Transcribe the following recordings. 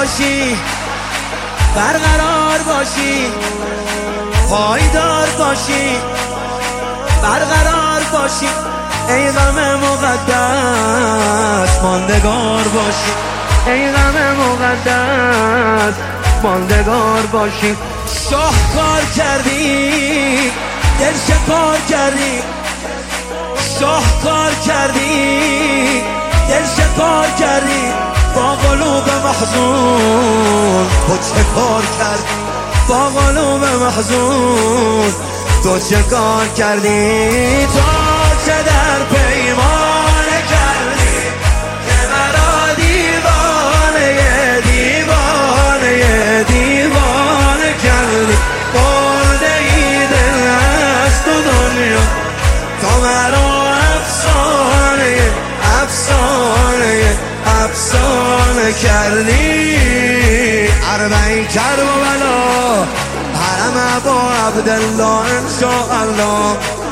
باشی، برقرار باشی، پایدار باشی، برقرار باشی، ای غم مقدس ماندگار باشی، ای غم مقدس ماندگار باشی. شاهکار کردی، دل شکار کردی، شاهکار کردی، دل شکار کردی، با قلوب محزون تو چه کار کردی، با قلوب محزون تو چه کار کردی، تو چه در پیمانه کردی که مرا دیوانه دیوانه دیوانه کردی، برده ای دل از تو دنیا، تو مرا افسانه افسانه افسانه کردی. اربعین کرب و بلا حرم با عبدالله انشاءالله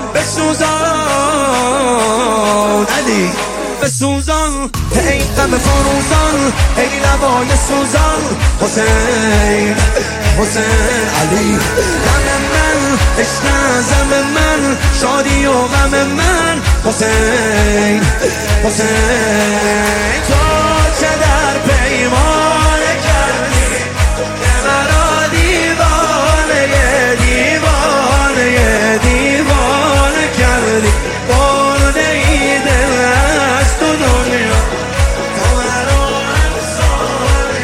بسوزان علی بسوزان، ای غم فروزان، ای لبای سوزان، حسین حسین علی، غم من عشق زم من، شادی و غم من، حسین حسین. تو چه در پیمانه کردی که مرا دیوانه دیوانه دیوانه کردی، برده ای دل از تو دنیا، تو مرا افسانه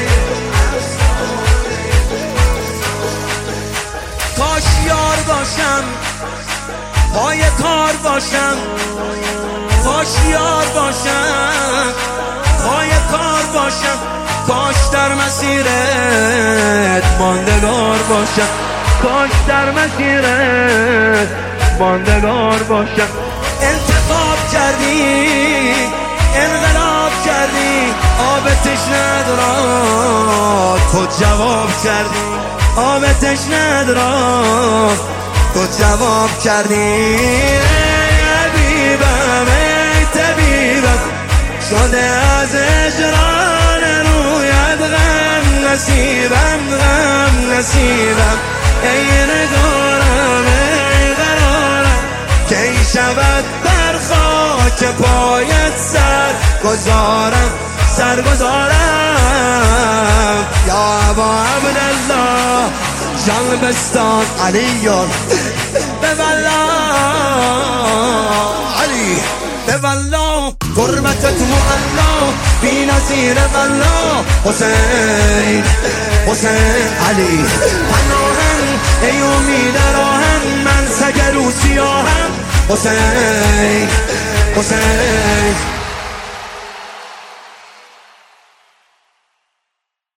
کاش یار باشم، پای کار باشم، کاش یار باشم، پای کار باشم، کاش در مسیرت ماندگار باشم، کاش در مسیرت ماندگار باشم. انتخاب کردی، انقلاب کردی، آب تشنه را تو جواب کردی، آب تشنه را تو جواب کردی. ای حبیبم ای طبیبم، شده از اجران رویت غم نصیبم غم نصیبم، ای نگارم ای قرارم که ای شود در خاک پایت سر گذارم سر گذارم. یا ابا عبدالله جان بستان علیون ببلا علی ببلا، قربتت معلا بی نظیر بلا، حسین حسین علی پناهم ای امید راهم، من سگر و سیاهم، حسین حسین